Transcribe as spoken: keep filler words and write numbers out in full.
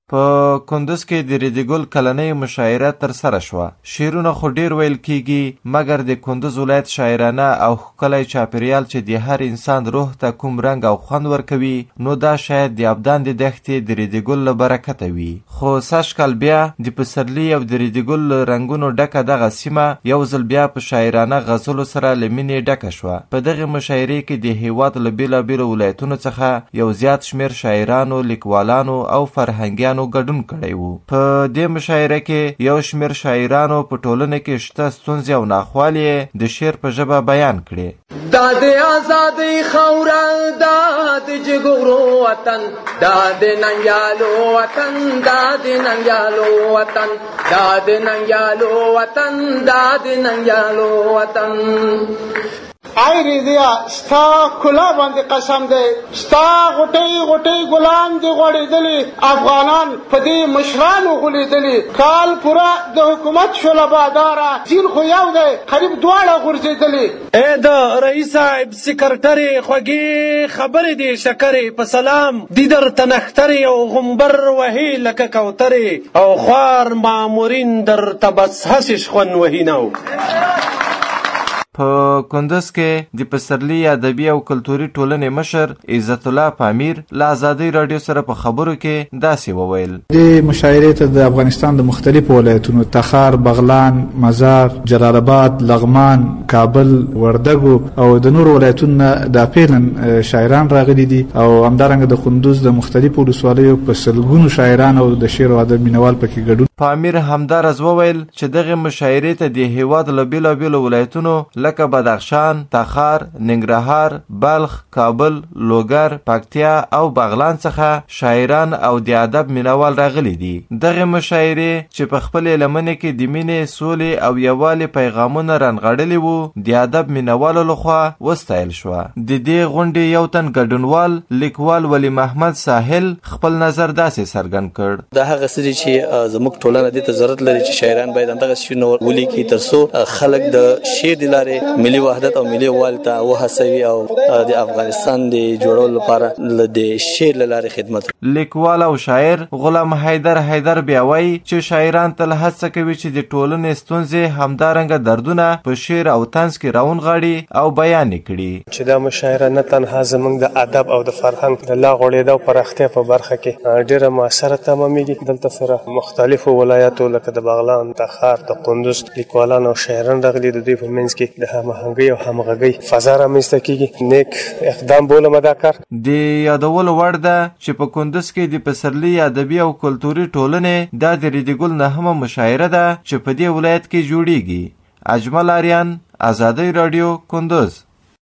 په کندوز کې د ریډي ګل کلنۍ مشاعره ترسره شوه. شعرونه خو ډیر ویل کیږي، مګر د کندوز ولایت شاعرانه او ښکلی چاپیریال چې د هر انسان روح ته کوم رنګ او خوند ورکوي، نو دا شاید د ابدان د دښتې د ریډي ګل له برکته وي. خو سږ کال بیا د پسرلي او د ریډي ګل له رنګونو ډکه دغه سیمه یو ځل بیا په شاعرانه غزلو سره له مینې ډکه شوه. په دغې مشاعرې کې د هیواد له بېلابېلو ولایتونو څخه یو زیات شمېر شاعرانو، لیکوالانو او فرهنګیانو ګډون کړی و. په دې مشاعره کې یو شمېر شاعرانو په ټولنه کې شته ستونزې او ناخوالې د شعر په ژبه بیان کړې. دا د ازادۍ خاوره، دا د جګړو وطن، دا د ننګیالو وطن، دا د ننګیالو وطن، دا د ننګیالو وطن، دا د ننګیالو وطن. ای ریدیا ستا کلا باندې قسم دی، ستا غټۍ غټۍ ګلان دي غوړېدلي، افغانان په دې مشرانو غولېدلي. کال پوره د حکومت شوله باداره، جیل خو یو دی قریب دواړه غورځېدلي. ای د رئیس صاحب سکرټرې خوږې خبرې دي شکرې، په سلام دي درته نښترې او غومبر وهي لکه کوترې، او خوار مامورین درته بس هسې شخون وهي نو. په کندوز کې د پسرلي ادبي او کلتوري ټولنې مشر عزت الله پامیر له ازادۍ راډیو سره په خبرو کې داسې وویل. دې مشاعرې ته د افغانستان د مختلفو ولایتونو تخار، بغلان، مزار، جلال آباد، لغمان، کابل، وردګو او د نورو ولایتونو د پیلن شاعران راغلي دي، او همدارنګه د کندوز د مختلفو ولسوالیو په سلګونو شاعران او د شعر او ادب مینوال پکې ګډون. پامیر همدارز وویل چې دغه مشاعرې ته د هیواد له بېلابېلو ولایتونو لکه بدخشان، تخار، ننګرهار، بلخ، کابل، لوګر، پکتیا او بغلان څخه شاعران او د ادب مینوال راغلي دي. دغه مشاعرې چې په خپلې لمنې کې د مینې، سولې او یووالي پیغامونه رانغاړلي وو، د ادب مینوالو لخوا وستایل شوه. د دې غونډې یو تن ګډونوال لیکوال ولی محمد ساحل خپل نظر داسې څرګند کړ. دا هغه څه دي چې زموږ ټولنه دې ته ضرورت لري چې شاعران باید همدغه شعرونه ولیکي تر څو خلک د شعر د لارې ملي وحدت او ملي یووالي ته وهڅوي او د افغانستان د جوړولو لپاره د شعر له لارې خدمت. لیکوال او شاعر غلام حیدر حیدر بیا وایي چې شاعران تل هڅه کوي چې د ټولنې ستونزې همدارنګه دردونه په شعر او طنز کې راونغاړي او بیان کړي. چې دا مشاعره نه تنها زموږ د ادب او د فرهنګ د لا غوړېدا او پراختیا په برخه کې ډېره مؤثره تمامېږي. دلته سره مختلفو ولایاتو لکه د بغلان، تخار، د کندوز لیکوالان او شاعران راغلي. د دوی په منځ کې د هماهنګۍ او همغږۍ فضا رامنځته کیږي. نیک اقدام بولم دا کار. د یادولو وړ ده چې په کندوز کې د پسرلي ادبي او کلتوري ټولنې دا د ریډي ګل نهمه مشاعره ده چې په دې ولایت کې جوړیږي. اجمل آریان، ازادۍ راډیو، کندوز.